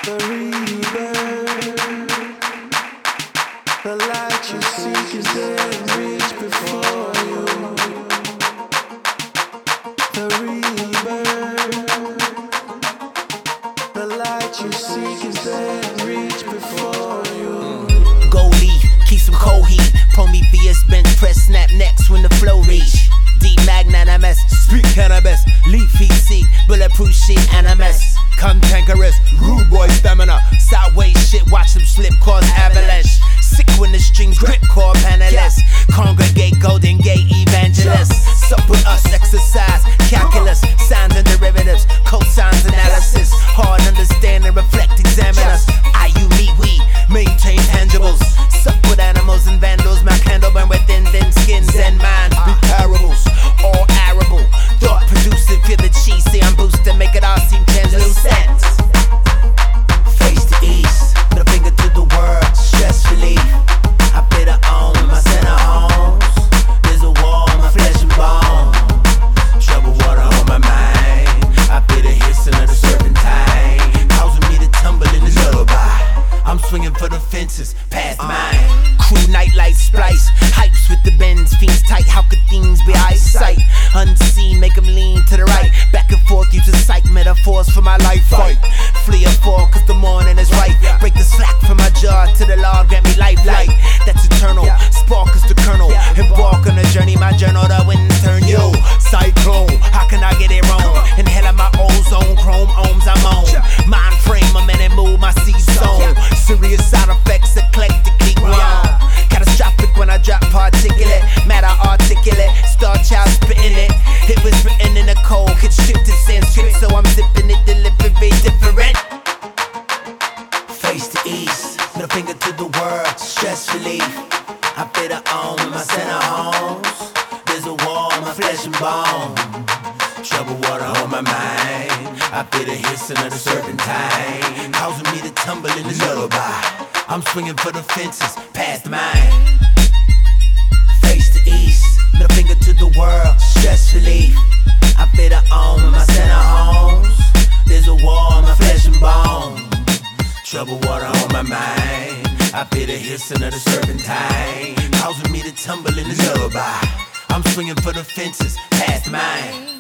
The rebirth, the light you seek is there in reach before you. The rebirth, the light you seek is there in reach before you. Gold leaf, keep some cold heat. Prometheus bench press, snap necks when the flow reach. Deep magnanimous, speak cannabis. Leafy seek, bulletproof sheet animus. Cantankerous, rude boy stamina. Sideways shit, watch them slip, cause avalanche. Sick when the strings grip, core panelists. Congregate, golden gate evangelists. Sup with us, exercise, calculus. Signs and derivatives, cosines analysis. Hard understanding, reflect, examine us. I, you, me, we, maintain tangibles. Sup with animals and vandals. My candle burn within thin skins and minds be parables. All arable, thought producing, feel the cheese. See I'm boosting, make it all seem translucent. Face to east, put a finger to the world, stress relief. I put her on my center homes. There's a wall, my flesh and bone. Trouble water on my mind. I put a hissing of the serpentine, causing me to tumble in the lullaby. I'm swinging for the fences, past mine. Crew nightlight splice, hypes with the bends, fiends tight. How could things be eyesight? Unseen, make them lean to the right. Back and forth, use the psych metaphors for my life fight. Flee or fall, cause the morning is right. Break the slack from my jaw to the Lord, grant me life light. That's eternal, spark is the kernel. Embark on a journey, my journal, the winds turn yo. Cyclone, how can I get it wrong? Inhaling my ozone, chrome ohms I'm on. Mind frame, a minute move, my seed zone. Serious side effects, eclectic, keep me on. Catastrophic when I drop particulate, matter articulate. Star child spitting it. It was written in the code, could shift to Sanskrit, so I'm zipping it, delivery different. Face to east, middle finger to the world, stress relief. I fit her on in my center homes. There's a wall, my flesh and bone. Trouble water on my mind. I feel the hissing of the serpentine, causing me to tumble in the lullaby. I'm swinging for the fences, past mine. Face to east, middle finger to the world, stress relief. I fit her on in my center homes. There's a wall, my flesh and bone. Trouble water on my mind. I feel the hissing of the serpentine, causing me to tumble in the lullaby. I'm swinging for the fences, past mine.